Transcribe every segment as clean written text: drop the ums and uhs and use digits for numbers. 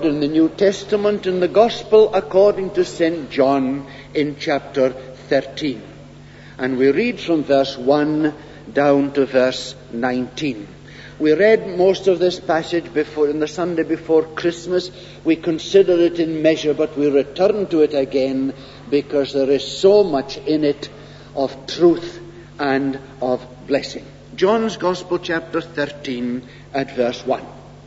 in the New Testament in the Gospel according to St. John in chapter 13. And we read from verse 1 down to verse 19. We read most of this passage before, in the Sunday before Christmas. We consider it in measure, but we return to it again because there is so much in it of truth and of blessing. John's Gospel, chapter 13, at verse 1.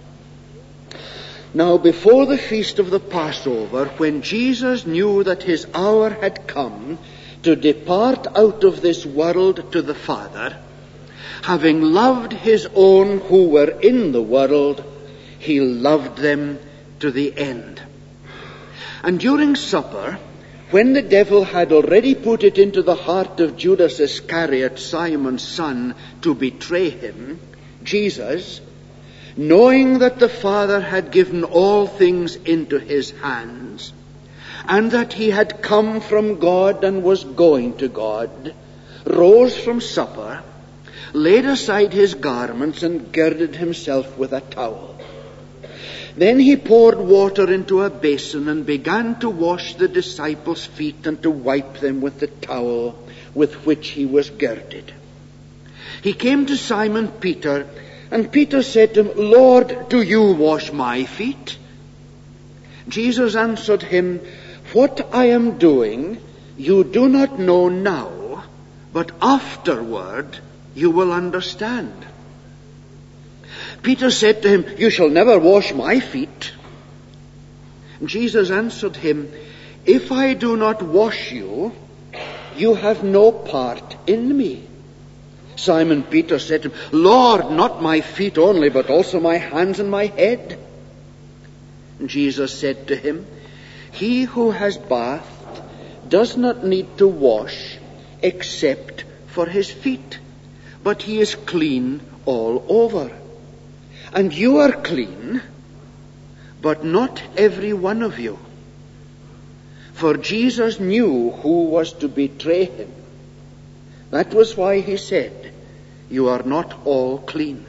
Now, before the feast of the Passover, when Jesus knew that his hour had come to depart out of this world to the Father, having loved his own who were in the world, he loved them to the end. And during supper, when the devil had already put it into the heart of Judas Iscariot, Simon's son, to betray him, Jesus, knowing that the Father had given all things into his hands, and that he had come from God and was going to God, rose from supper, laid aside his garments, and girded himself with a towel. Then he poured water into a basin and began to wash the disciples' feet and to wipe them with the towel with which he was girded. He came to Simon Peter, and Peter said to him, Lord, do you wash my feet? Jesus answered him, What I am doing you do not know now, but afterward you will understand. Peter said to him, You shall never wash my feet. Jesus answered him, If I do not wash you, you have no part in me. Simon Peter said to him, Lord, not my feet only, but also my hands and my head. And Jesus said to him, He who has bathed does not need to wash except for his feet, but he is clean all over. And you are clean, but not every one of you. For Jesus knew who was to betray him. That was why he said, You are not all clean.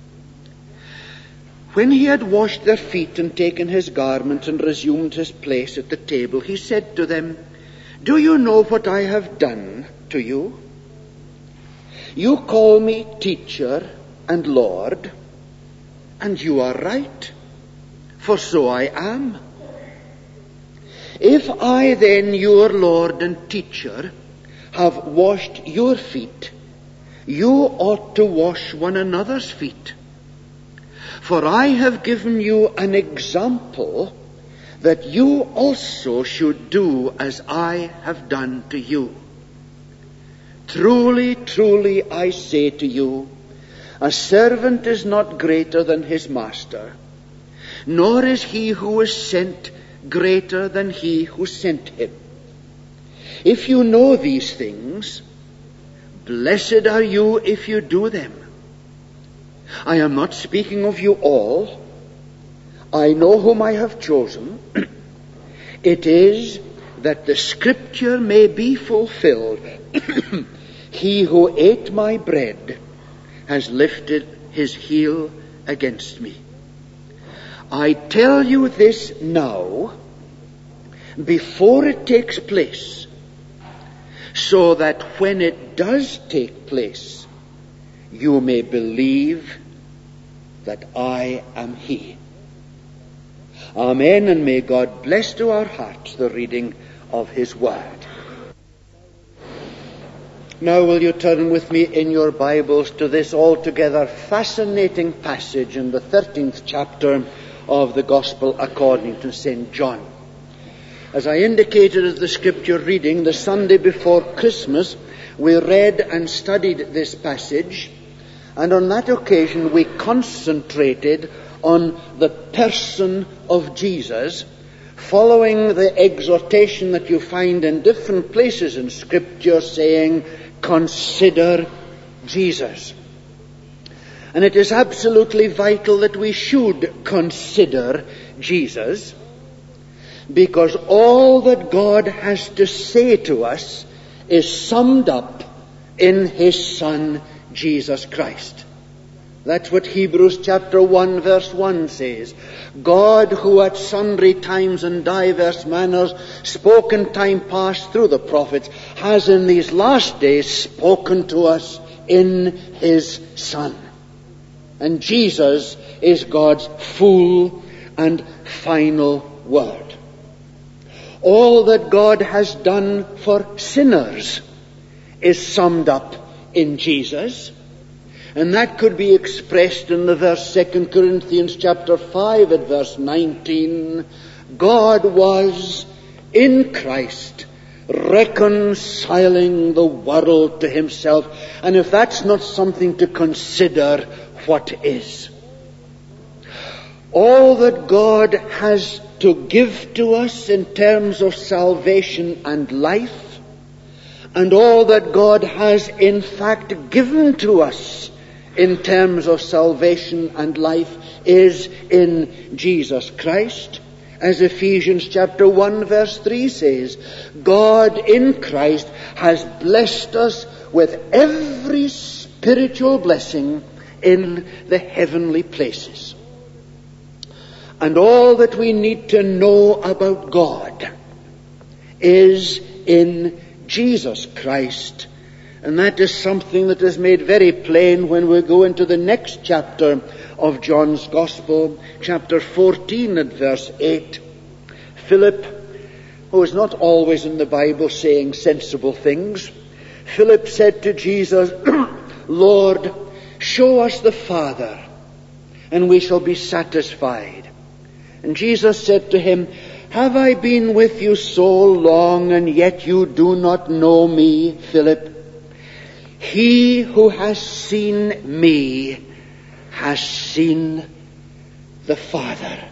When he had washed their feet and taken his garment and resumed his place at the table, he said to them, Do you know what I have done to you? You call me teacher and Lord, and you are right, for so I am. If I then, your Lord and teacher, have washed your feet, you ought to wash one another's feet. For I have given you an example that you also should do as I have done to you. Truly, truly, I say to you, a servant is not greater than his master, nor is he who is sent greater than he who sent him. If you know these things, blessed are you if you do them. I am not speaking of you all. I know whom I have chosen. It is that the scripture may be fulfilled. He who ate my bread has lifted his heel against me. I tell you this now, before it takes place, so that when it does take place, you may believe that I am he. Amen, and may God bless to our hearts the reading of his word. Now will you turn with me in your Bibles to this altogether fascinating passage in the 13th chapter of the Gospel according to St. John. As I indicated at the scripture reading, the Sunday before Christmas, we read and studied this passage, and on that occasion we concentrated on the person of Jesus, following the exhortation that you find in different places in Scripture saying, consider Jesus. And it is absolutely vital that we should consider Jesus, because all that God has to say to us is summed up in his Son, Jesus Christ. That's what Hebrews chapter 1 verse 1 says. God, who at sundry times and diverse manners spoke in time past through the prophets, has in these last days spoken to us in His Son. And Jesus is God's full and final word. All that God has done for sinners is summed up in Jesus. And that could be expressed in the verse 2 Corinthians chapter 5 at verse 19. God was in Christ reconciling the world to Himself. And if that's not something to consider, what is? All that God has to give to us in terms of salvation and life, and all that God has in fact given to us in terms of salvation and life is in Jesus Christ. As Ephesians chapter 1 verse 3 says, God in Christ has blessed us with every spiritual blessing in the heavenly places. And all that we need to know about God is in Jesus Christ. And that is something that is made very plain when we go into the next chapter of John's Gospel, chapter 14 at verse 8. Philip, who is not always in the Bible saying sensible things, Philip said to Jesus, Lord, show us the Father, and we shall be satisfied. And Jesus said to him, have I been with you so long, and yet you do not know me, Philip? He who has seen me has seen the Father.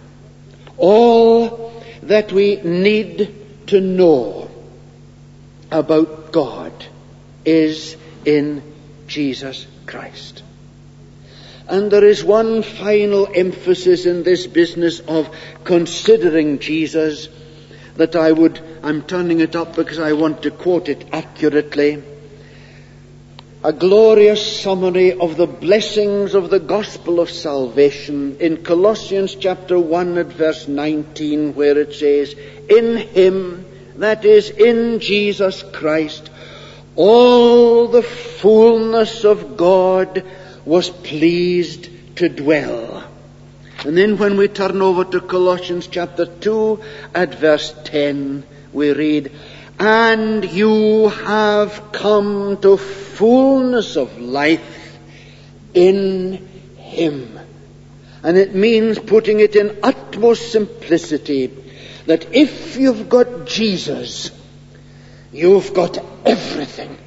All that we need to know about God is in Jesus Christ. And there is one final emphasis in this business of considering Jesus that I'm turning it up because I want to quote it accurately. A glorious summary of the blessings of the gospel of salvation in Colossians chapter 1 at verse 19, where it says, in Him, that is in Jesus Christ, all the fullness of God was pleased to dwell. And then when we turn over to Colossians chapter 2 at verse 10, we read, and you have come to fullness of life in Him. And it means, putting it in utmost simplicity, that if you've got Jesus, you've got everything.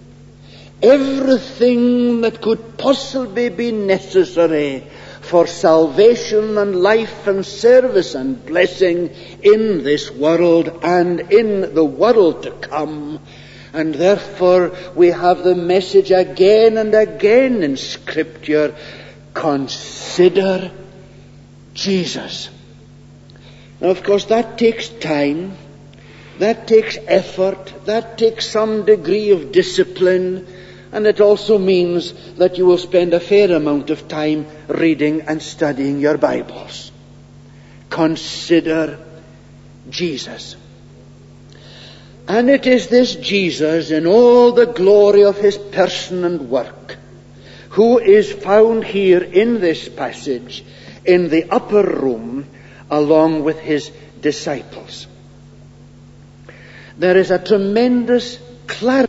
Everything that could possibly be necessary for salvation and life and service and blessing in this world and in the world to come. And therefore we have the message again and again in Scripture, consider Jesus. Now, of course, that takes time, that takes effort, that takes some degree of discipline, and it also means that you will spend a fair amount of time reading and studying your Bibles. Consider Jesus. And it is this Jesus, in all the glory of His person and work, who is found here in this passage in the upper room along with His disciples. There is a tremendous clarity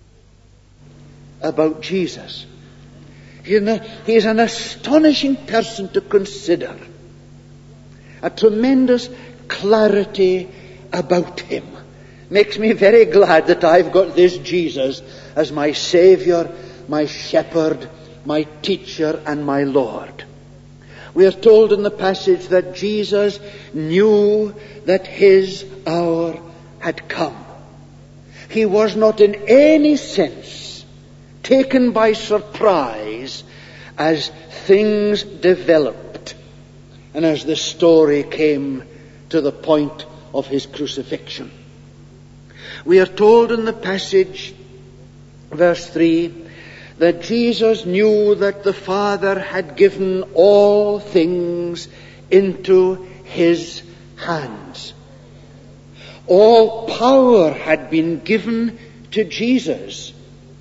about Jesus. He is an astonishing person to consider. A tremendous clarity about Him. Makes me very glad that I've got this Jesus as my Savior, my Shepherd, my Teacher, and my Lord. We are told in the passage that Jesus knew that His hour had come. He was not in any sense taken by surprise as things developed and as the story came to the point of His crucifixion. We are told in the passage, verse 3, that Jesus knew that the Father had given all things into his hands. All power had been given to Jesus.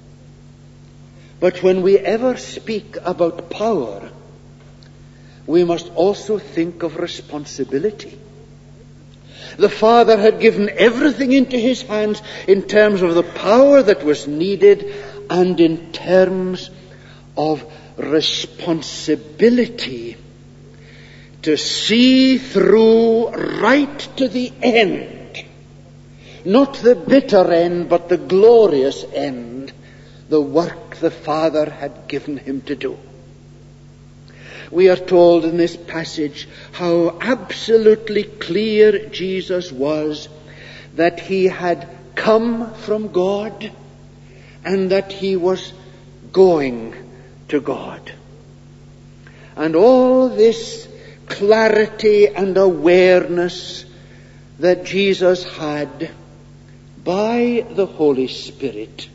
But when we ever speak about power, we must also think of responsibility. The Father had given everything into his hands in terms of the power that was needed and in terms of responsibility to see through right to the end. Not the bitter end, but the glorious end, the work the Father had given him to do. We are told in this passage how absolutely clear Jesus was that he had come from God and that he was going to God. And all this clarity and awareness that Jesus had by the Holy Spirit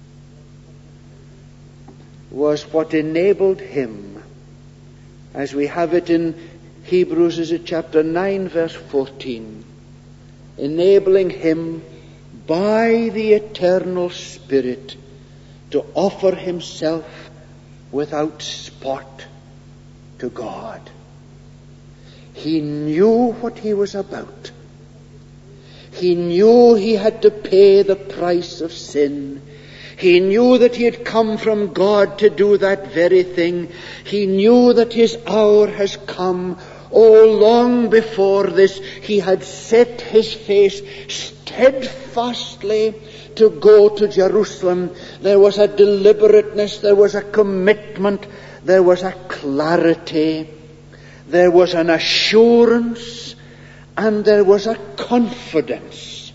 was what enabled him, as we have it in Hebrews, is it chapter 9, verse 14, enabling him by the eternal Spirit to offer himself without spot to God. He knew what he was about. He knew he had to pay the price of sin. He knew that he had come from God to do that very thing. He knew that his hour has come. Oh, long before this, he had set his face steadfastly to go to Jerusalem. There was a deliberateness, there was a commitment, there was a clarity, there was an assurance, and there was a confidence.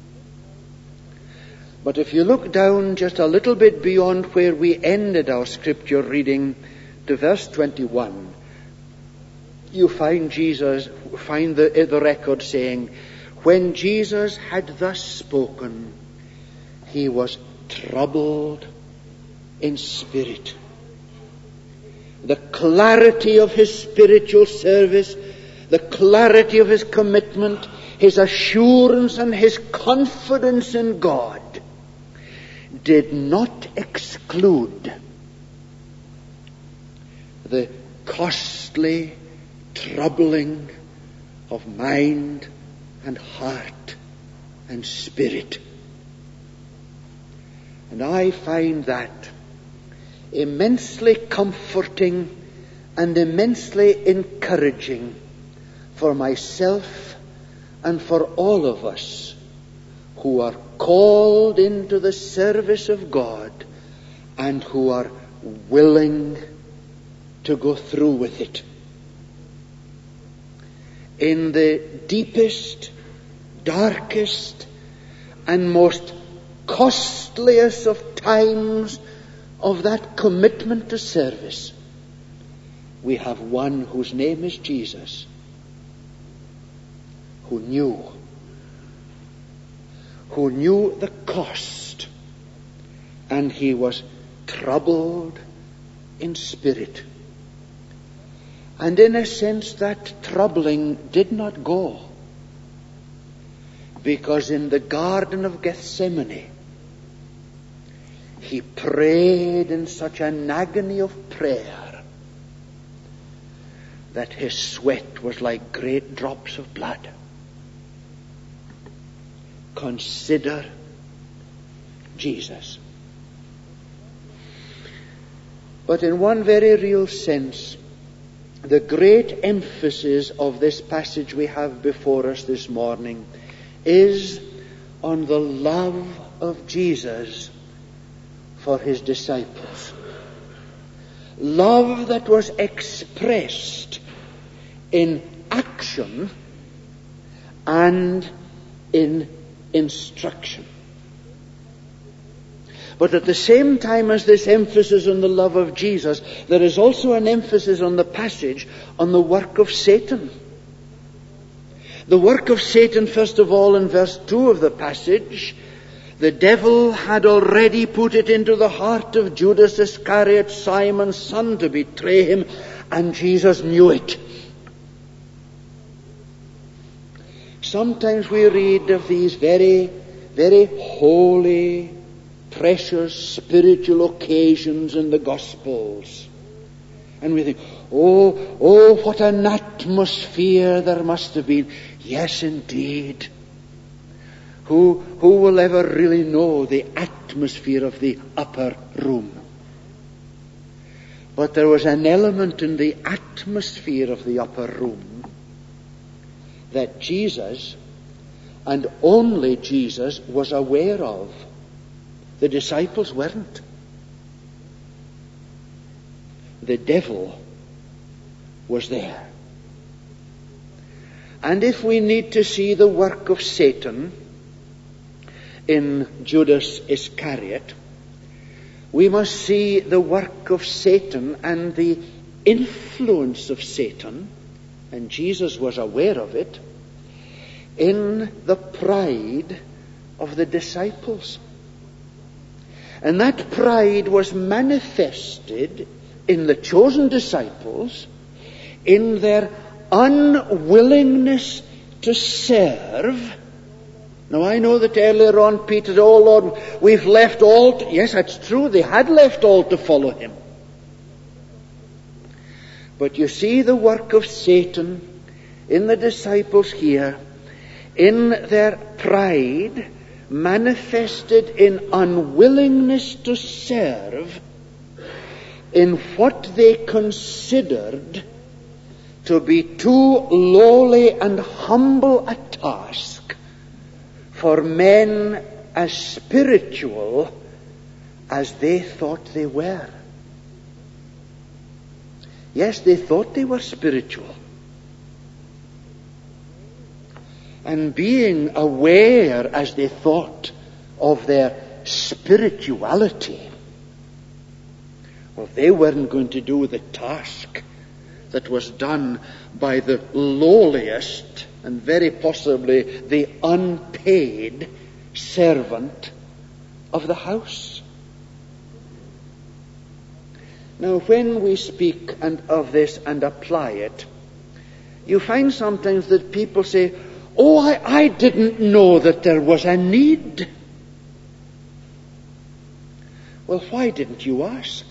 But if you look down just a little bit beyond where we ended our scripture reading to verse 21, you find the record saying, when Jesus had thus spoken, he was troubled in spirit. The clarity of his spiritual service, the clarity of his commitment, his assurance and his confidence in God did not exclude the costly troubling of mind and heart and spirit. And I find that immensely comforting and immensely encouraging for myself and for all of us who are called into the service of God and who are willing to go through with it. In the deepest, darkest, and most costliest of times of that commitment to service, we have one whose name is Jesus, who knew the cost, and he was troubled in spirit. And in a sense, that troubling did not go, because in the Garden of Gethsemane, he prayed in such an agony of prayer that his sweat was like great drops of blood. Consider Jesus. But in one very real sense, the great emphasis of this passage we have before us this morning is on the love of Jesus for his disciples. Love that was expressed in action and in instruction. But at the same time as this emphasis on the love of Jesus, there is also an emphasis on the passage on the work of Satan. The work of Satan, first of all, in verse 2 of the passage, The devil had already put it into the heart of Judas Iscariot, Simon's son, to betray him, and Jesus knew it. Sometimes we read of these very, very holy, precious, spiritual occasions in the Gospels. And we think, oh, what an atmosphere there must have been. Yes, indeed. Who will ever really know the atmosphere of the upper room? But there was an element in the atmosphere of the upper room that Jesus, and only Jesus, was aware of. The disciples weren't. The devil was there. And if we need to see the work of Satan in Judas Iscariot, we must see the work of Satan and the influence of Satan, and Jesus was aware of it, in the pride of the disciples. And that pride was manifested in the chosen disciples in their unwillingness to serve. Now, I know that earlier on Peter said, "Oh Lord, we've left all." Yes, that's true. They had left all to follow him. But you see the work of Satan in the disciples here, in their pride, manifested in unwillingness to serve, in what they considered to be too lowly and humble a task for men as spiritual as they thought they were. Yes, they thought they were spiritual. And being aware, as they thought, of their spirituality, well, they weren't going to do the task that was done by the lowliest and very possibly the unpaid servant of the house. Now, when we speak of this and apply it, you find sometimes that people say, "Oh, I didn't know that there was a need." Well, why didn't you ask?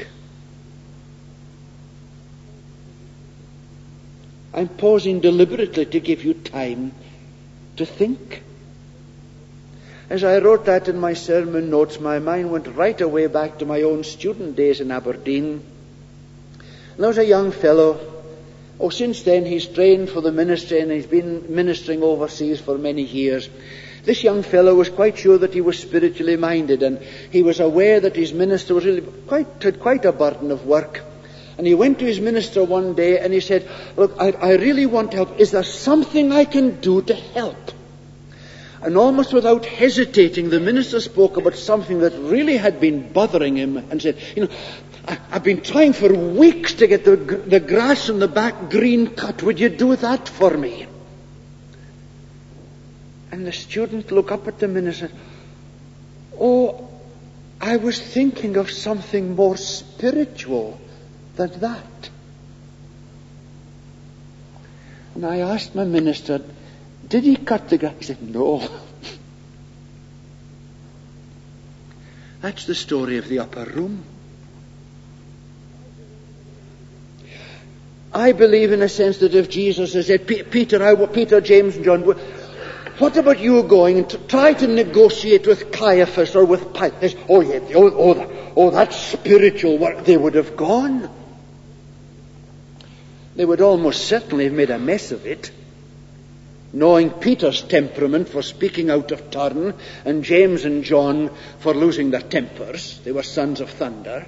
I'm pausing deliberately to give you time to think. As I wrote that in my sermon notes, my mind went right away back to my own student days in Aberdeen. And there was a young fellow. Oh, since then he's trained for the ministry and he's been ministering overseas for many years. This young fellow was quite sure that he was spiritually minded, and he was aware that his minister was really had quite a burden of work. And he went to his minister one day and he said, "Look, I really want help. Is there something I can do to help?" And almost without hesitating, the minister spoke about something that really had been bothering him and said, I've been trying for weeks to get the grass in the back green cut. Would you do that for me?" And the student looked up at the minister and said, "Oh, I was thinking of something more spiritual than that." And I asked my minister, "Did he cut the grass?" He said, "No." That's the story of the upper room. I believe in a sense that if Jesus has said, Peter, James and John, what about you going and try to negotiate with Caiaphas or with Pilate? That's spiritual work. They would have gone. They would almost certainly have made a mess of it, knowing Peter's temperament for speaking out of turn and James and John for losing their tempers. They were sons of thunder.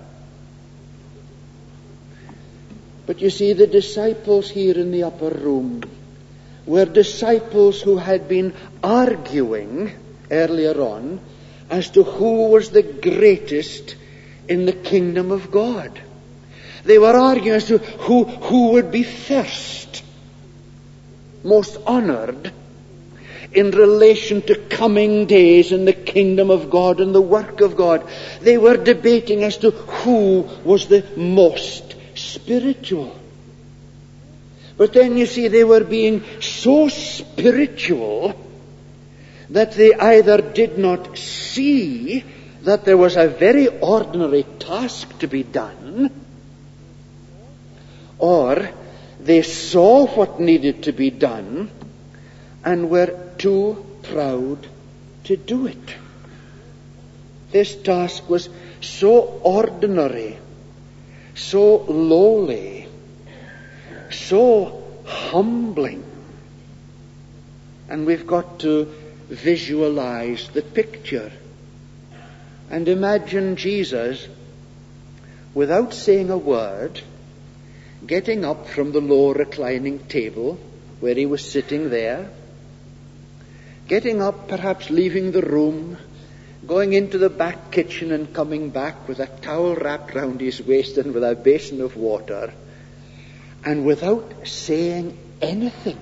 But you see, the disciples here in the upper room were disciples who had been arguing earlier on as to who was the greatest in the kingdom of God. They were arguing as to who would be first, most honored in relation to coming days in the kingdom of God and the work of God. They were debating as to who was the most spiritual. But then you see, they were being so spiritual that they either did not see that there was a very ordinary task to be done, or they saw what needed to be done and were too proud to do it. This task was so ordinary, so lowly, so humbling. And we've got to visualize the picture and imagine Jesus, without saying a word, getting up from the low reclining table where he was sitting there, getting up, perhaps leaving the room, going into the back kitchen and coming back with a towel wrapped round his waist and with a basin of water, and without saying anything.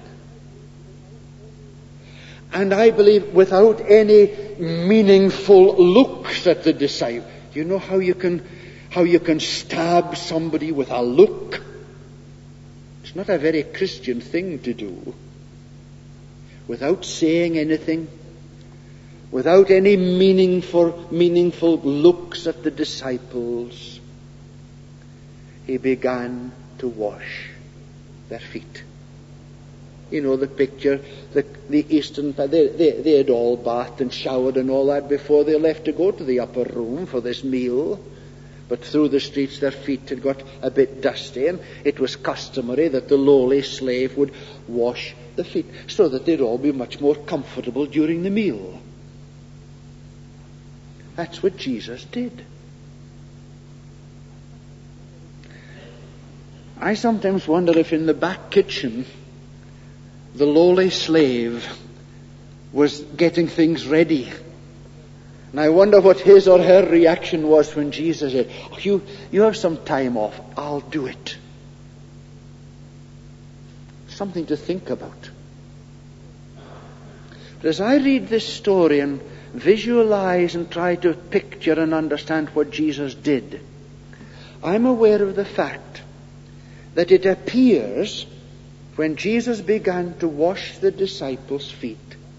And I believe without any meaningful looks at the disciple. You know how you can stab somebody with a look? It's not a very Christian thing to do. Without saying anything, without any meaningful looks at the disciples, he began to wash their feet. You know the picture, the Eastern, they had all bathed and showered and all that before they left to go to the upper room for this meal. But through the streets their feet had got a bit dusty, and it was customary that the lowly slave would wash the feet so that they'd all be much more comfortable during the meal. That's what Jesus did. I sometimes wonder if in the back kitchen the lowly slave was getting things ready. And I wonder what his or her reaction was when Jesus said, "Oh, you have some time off, I'll do it." Something to think about. But as I read this story and visualize and try to picture and understand what Jesus did, I'm aware of the fact that it appears when Jesus began to wash the disciples' feet,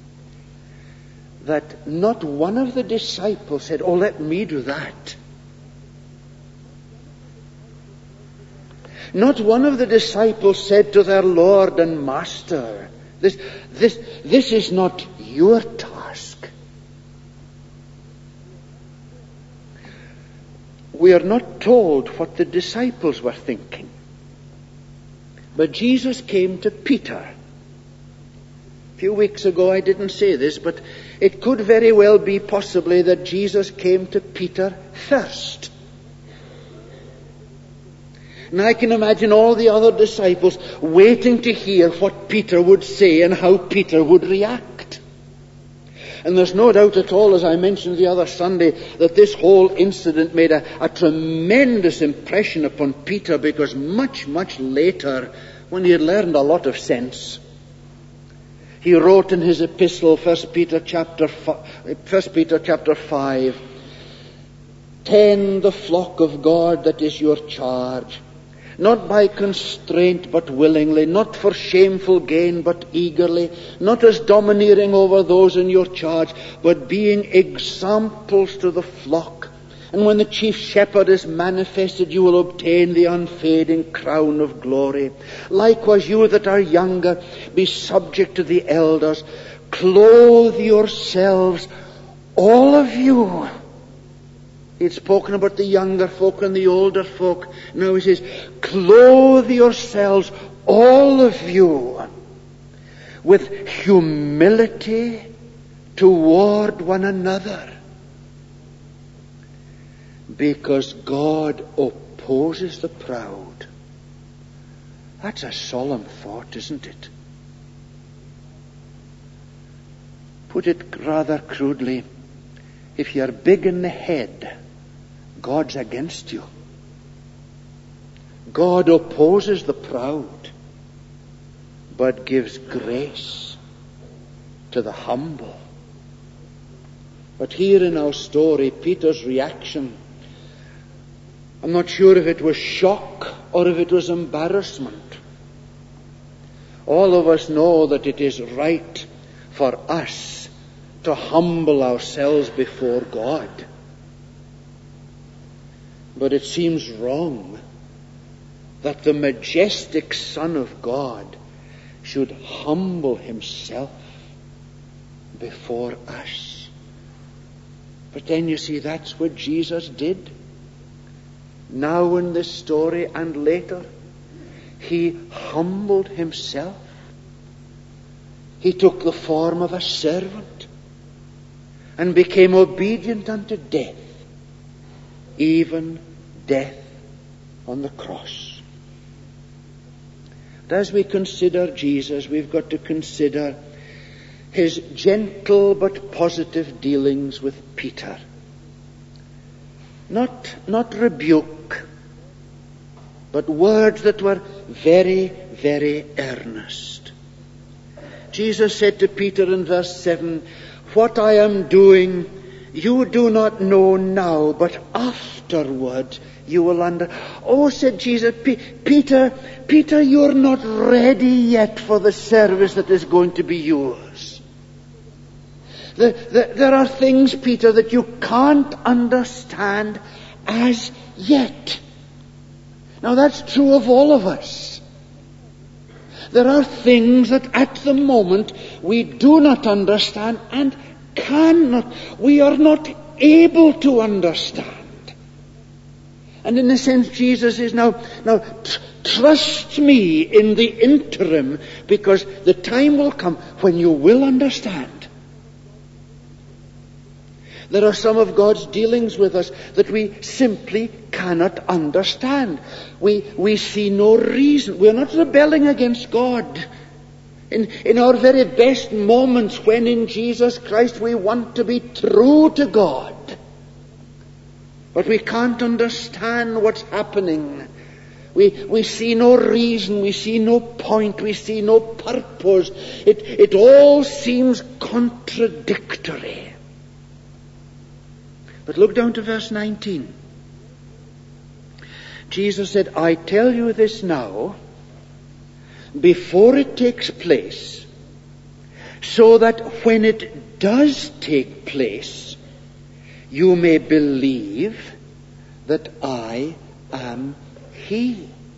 that not one of the disciples said, "Oh, let me do that." Not one of the disciples said to their Lord and Master, this is not your task. We are not told what the disciples were thinking. But Jesus came to Peter. A few weeks ago I didn't say this, but it could very well be possibly that Jesus came to Peter first. And I can imagine all the other disciples waiting to hear what Peter would say and how Peter would react. And there's no doubt at all, as I mentioned the other Sunday, that this whole incident made a tremendous impression upon Peter, because much, much later, when he had learned a lot of sense, he wrote in his epistle, 1 Peter chapter 5, "Tend the flock of God that is your charge, not by constraint but willingly, not for shameful gain but eagerly, not as domineering over those in your charge, but being examples to the flock. And when the chief shepherd is manifested, you will obtain the unfading crown of glory. Likewise, you that are younger, be subject to the elders. Clothe yourselves, all of you." He'd spoken about the younger folk and the older folk. Now he says, "Clothe yourselves, all of you, with humility toward one another, because God opposes the proud." That's a solemn thought, isn't it? Put it rather crudely, if you're big in the head, God's against you. God opposes the proud, but gives grace to the humble. But here in our story, Peter's reaction, I'm not sure if it was shock or if it was embarrassment. All of us know that it is right for us to humble ourselves before God. But it seems wrong that the majestic Son of God should humble himself before us. But then you see, that's what Jesus did. Now in this story and later, he humbled himself. He took the form of a servant and became obedient unto death, even death on the cross. And as we consider Jesus, we've got to consider his gentle but positive dealings with Peter. Not rebuke, but words that were very, very earnest. Jesus said to Peter in verse 7, "What I am doing, you do not know now, but afterward you will understand." "Oh," said Jesus, Peter, you're not ready yet for the service that is going to be yours. There are things, Peter, that you can't understand as yet." Now that's true of all of us. There are things that at the moment we do not understand and we are not able to understand. And in a sense, Jesus is now trust me in the interim, because the time will come when you will understand. There are some of God's dealings with us that we simply cannot understand. We see no reason. We're not rebelling against God. In our very best moments, when in Jesus Christ we want to be true to God, but we can't understand what's happening. We see no reason, we see no point, we see no purpose. It all seems contradictory. But look down to verse 19. Jesus said, "I tell you this now, before it takes place, so that when it does take place, you may believe that I am He."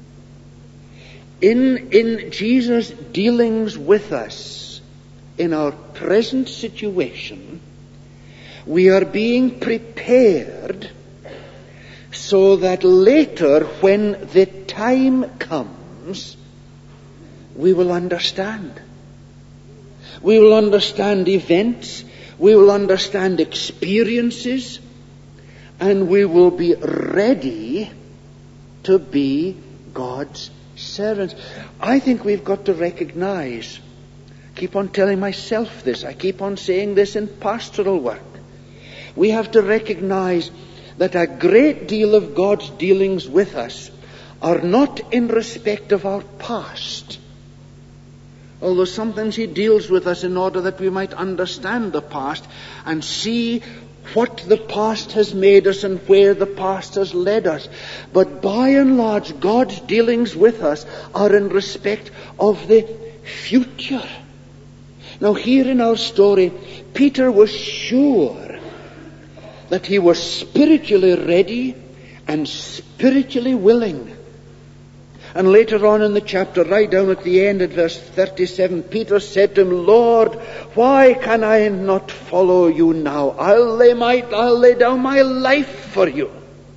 In Jesus' dealings with us in our present situation, we are being prepared so that later, when the time comes, we will understand. We will understand events, we will understand experiences, and we will be ready to be God's servants. I think we've got to recognize, I keep on telling myself this, I keep on saying this in pastoral work, we have to recognize that a great deal of God's dealings with us are not in respect of our past. Although sometimes He deals with us in order that we might understand the past and see what the past has made us and where the past has led us. But by and large, God's dealings with us are in respect of the future. Now here in our story, Peter was sure that he was spiritually ready and spiritually willing. And later on in the chapter, right down at the end at verse 37, Peter said to him, "Lord, why can I not follow you now? I'll lay down my life for you."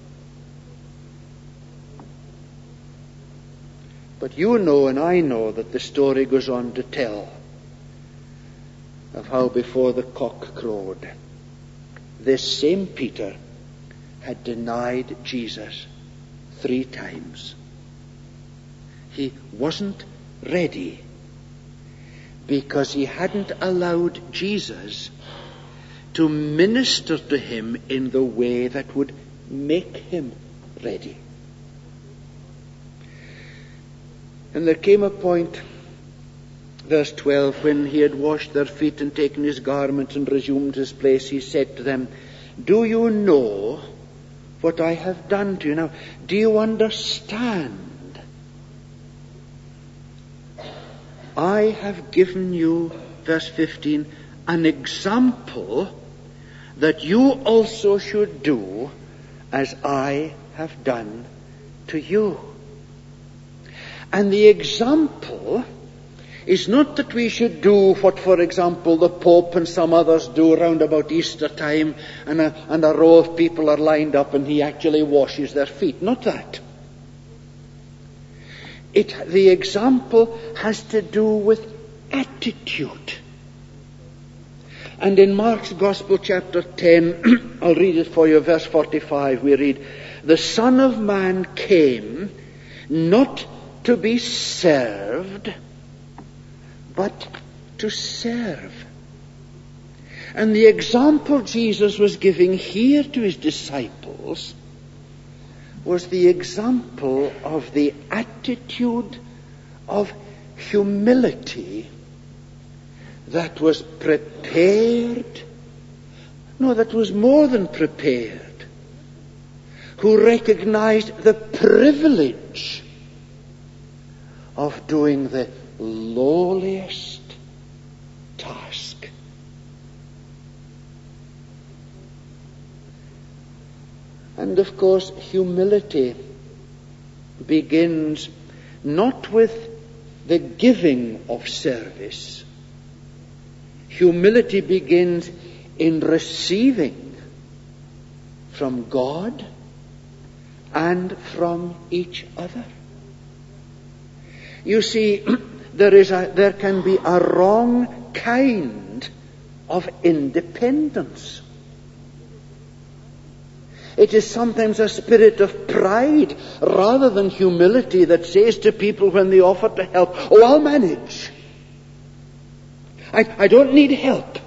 But you know and I know that the story goes on to tell of how before the cock crowed, this same Peter had denied Jesus 3 times. He wasn't ready because he hadn't allowed Jesus to minister to him in the way that would make him ready. And there came a point Verse 12, when he had washed their feet and taken his garments and resumed his place, he said to them, do you know what I have done to you? Now, do you understand? I have given you, verse 15, an example that you also should do as I have done to you. And the example is not that we should do what, for example, the Pope and some others do round about Easter time, and a row of people are lined up and he actually washes their feet. Not that. The example has to do with attitude. And in Mark's Gospel, chapter 10, I'll read it for you, verse 45, we read, the Son of Man came not to be served, but to serve. And the example Jesus was giving here to his disciples was the example of the attitude of humility that was prepared, no, that was more than prepared, who recognized the privilege of doing the lowliest task. And of course, humility begins not with the giving of service. Humility begins in receiving from God and from each other. You see, there can be a wrong kind of independence. It is sometimes a spirit of pride rather than humility that says to people when they offer to help, oh, I'll manage. I don't need help.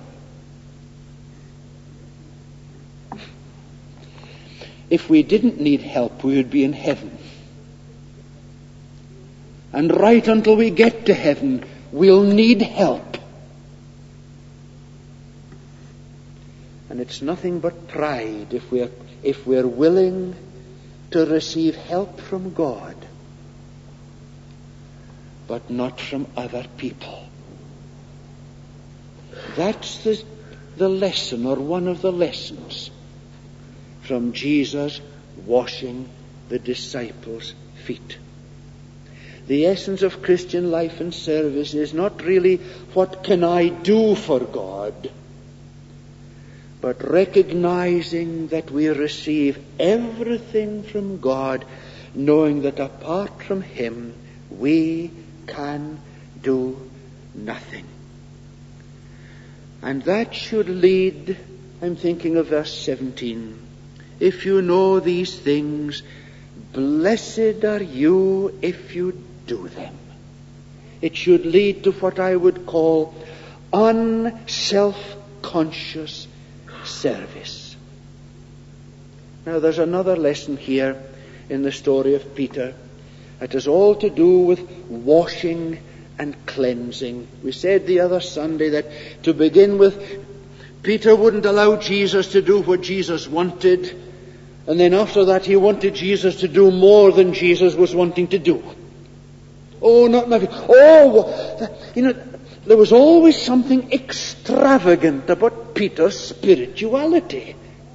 If we didn't need help, we would be in heaven. And right until we get to heaven, we'll need help. And it's nothing but pride if we're willing to receive help from God, but not from other people. That's the lesson, or one of the lessons, from Jesus washing the disciples' feet. The essence of Christian life and service is not really what can I do for God, but recognizing that we receive everything from God, knowing that apart from Him we can do nothing. And that should lead, I'm thinking of verse 17, if you know these things, blessed are you if you do them. It should lead to what I would call unself-conscious service. Now there's another lesson here in the story of Peter. It has all to do with washing and cleansing. We said the other Sunday that to begin with, Peter wouldn't allow Jesus to do what Jesus wanted, and then after that he wanted Jesus to do more than Jesus was wanting to do. Oh, not my... there was always something extravagant about Peter's spirituality.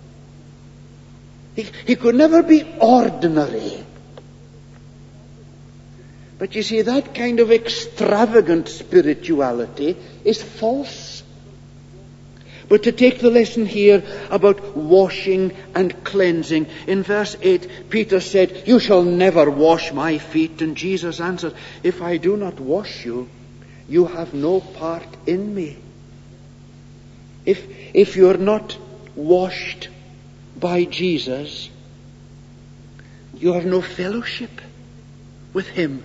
He could never be ordinary. But you see, that kind of extravagant spirituality is false. But to take the lesson here about washing and cleansing, in verse 8, Peter said, you shall never wash my feet. And Jesus answered, if I do not wash you, you have no part in me. If you're not washed by Jesus, you have no fellowship with Him.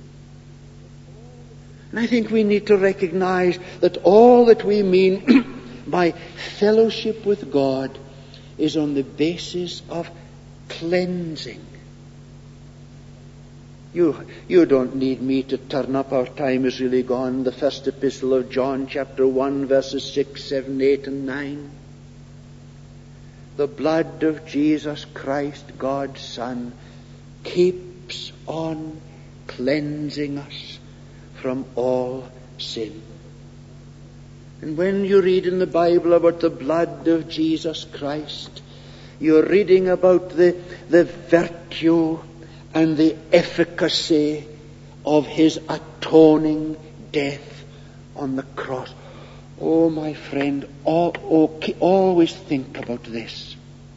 And I think we need to recognize that all that we mean by fellowship with God is on the basis of cleansing. You don't need me to turn up. Our time is really gone. The first epistle of John, chapter 1, verses 6, 7, 8, and 9. The blood of Jesus Christ, God's Son, keeps on cleansing us from all sin. And when you read in the Bible about the blood of Jesus Christ, you're reading about the virtue and the efficacy of his atoning death on the cross. Oh, my friend, always think about this.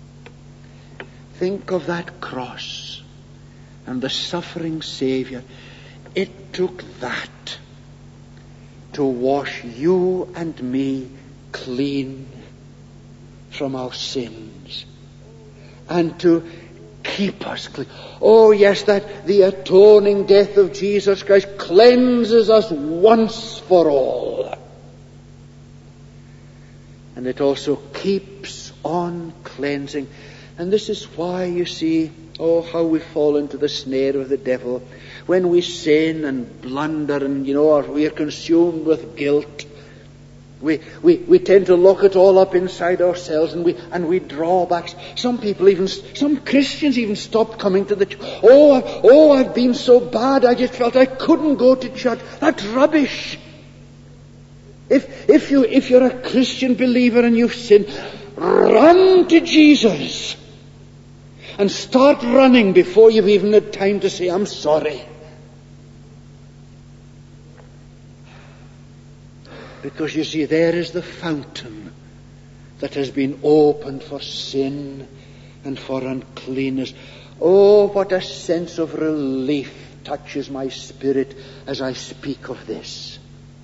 Think of that cross and the suffering Savior. It took that to wash you and me clean from our sins and to keep us clean. Oh yes, that the atoning death of Jesus Christ cleanses us once for all. And it also keeps on cleansing. And this is why, you see, how we fall into the snare of the devil. When we sin and blunder and, or we are consumed with guilt, we tend to lock it all up inside ourselves and we draw back. Some Christians even stopped coming to the church. I've been so bad, I just felt I couldn't go to church. That's rubbish. If you're a Christian believer and you've sinned, run to Jesus. And start running before you've even had time to say, I'm sorry. Because you see, there is the fountain that has been opened for sin and for uncleanness. Oh, what a sense of relief touches my spirit as I speak of this.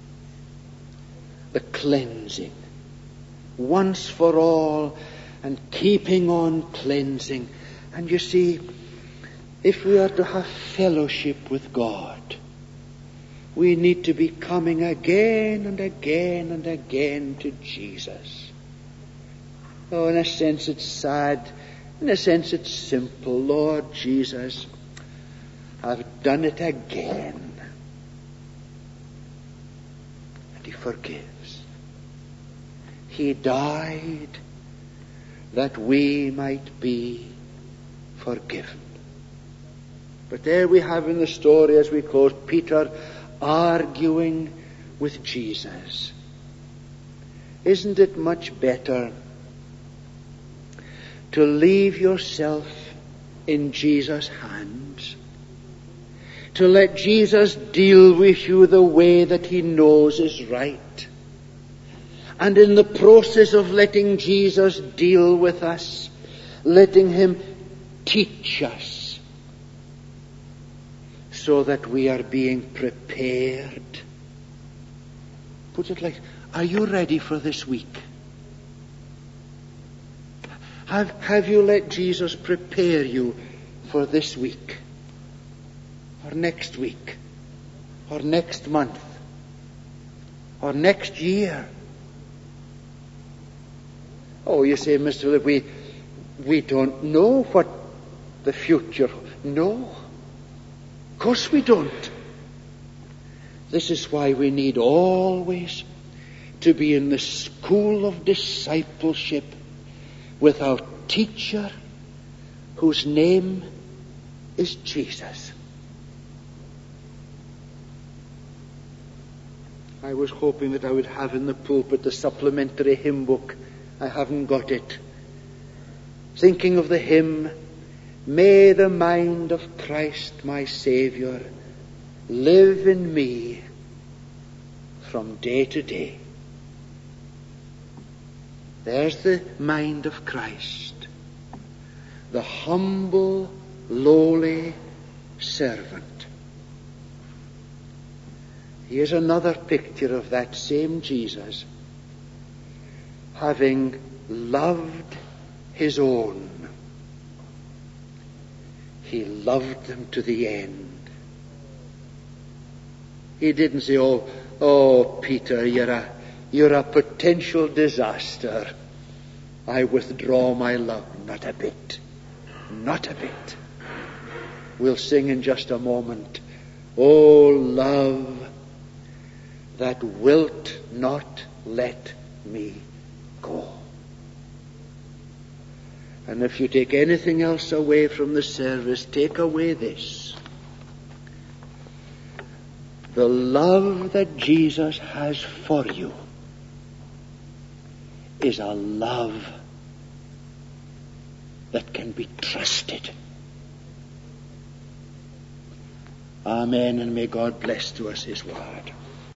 The cleansing, once for all, and keeping on cleansing. And you see, if we are to have fellowship with God, we need to be coming again and again and again to Jesus. Oh, in a sense it's sad. In a sense it's simple. Lord Jesus, I've done it again. And He forgives. He died that we might be forgiven. But there we have in the story, as we close, Peter arguing with Jesus. Isn't it much better to leave yourself in Jesus' hands? To let Jesus deal with you the way that He knows is right. And in the process of letting Jesus deal with us, letting Him teach us, so that we are being prepared. Put it like, are you ready for this week? Have you let Jesus prepare you for this week? Or next week? Or next month? Or next year? Oh, you say, Mr. Philip, we don't know what the future. No. Of course we don't. This is why we need always to be in the school of discipleship with our teacher, whose name is Jesus. I was hoping that I would have in the pulpit the supplementary hymn book. I haven't got it. Thinking of the hymn, may the mind of Christ my Saviour live in me from day to day. There's the mind of Christ, the humble, lowly servant. Here's another picture of that same Jesus, having loved His own. He loved them to the end. He didn't say, oh, Peter, you're a potential disaster. I withdraw my love. Not a bit. Not a bit. We'll sing in just a moment, O love that wilt not let me go. And if you take anything else away from the service, take away this. The love that Jesus has for you is a love that can be trusted. Amen, and may God bless to us His word.